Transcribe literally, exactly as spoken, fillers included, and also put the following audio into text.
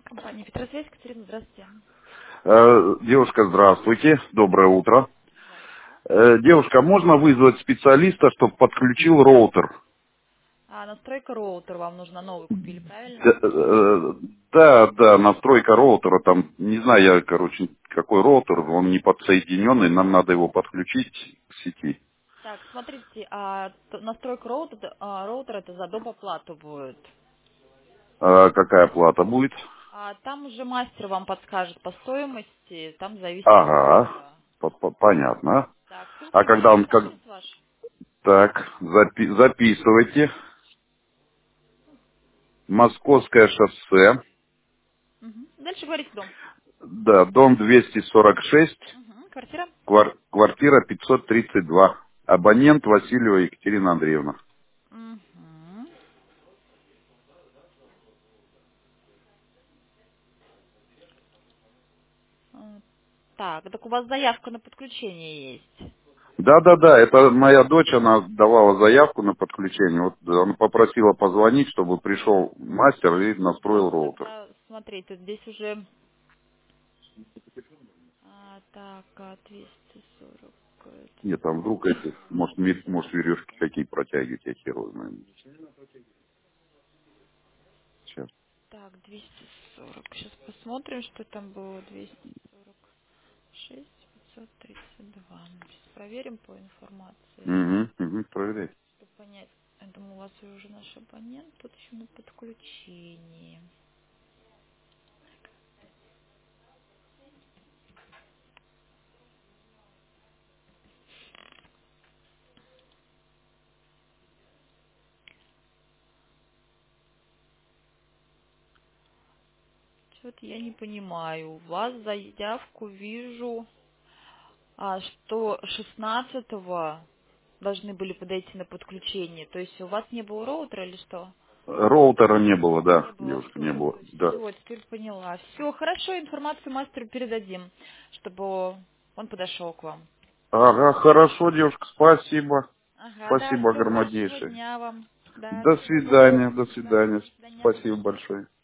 Компания Петросвязь, Катерина, здравствуйте. Э, Девушка, здравствуйте, доброе утро. Здравствуйте. Э, Девушка, можно вызвать специалиста, чтобы подключил роутер? А настройка роутера вам нужна, новый купили, правильно? Д- э, Да, да, настройка роутера, там, не знаю я, короче, какой роутер, он не подсоединенный, нам надо его подключить к сети. Так, смотрите, а, т- настройка роутера, а, роутера это за доп. Оплату будет. А какая плата будет? А там уже мастер вам подскажет по стоимости, там зависит от Ага, роутера. по- по- понятно. Так, А скажите, когда имейловый он как... адрес ваш? Так, запи- записывайте. Московское шоссе, Мгм. Дальше говорите дом. да, дом двести сорок шесть. Мгм. Квартира? Квар- квартира пятьсот тридцать два. Абонент Васильева Екатерина Андреевна. Мгм. А, Так, так у вас заявка на подключение есть. Да-да-да, это моя дочь, она давала заявку на подключение. Вот она попросила позвонить, чтобы пришел мастер и настроил Ну, роутер. тогда смотрите, здесь уже А, так, а, двести сорок. это Нет, там вдруг эти, может, ми- может веревки какие протягивать, я хер его знаю. Сейчас. Так, двести сорок. Сейчас посмотрим, что там было. двести сорок шесть пятьсот тридцать два. Сейчас проверим по информации, Угу, угу, проверяй. чтобы понять. Я думаю, у вас уже наш абонент. Тут еще на подключении. Что-то я не понимаю. У вас заявку вижу, а, что шестнадцатого должны были подойти на подключение. То есть у вас не было роутера или что? Роутера не было, Не да, было девушка, не было, все, да. все, теперь поняла. Все, хорошо, информацию мастеру передадим, чтобы он подошел к вам. Ага, хорошо, девушка, спасибо. Ага, да, Спасибо все, хорошего огромнейшее. дня вам. Да, До всего доброго. свидания, до Да, свидания. до свидания. Спасибо большое.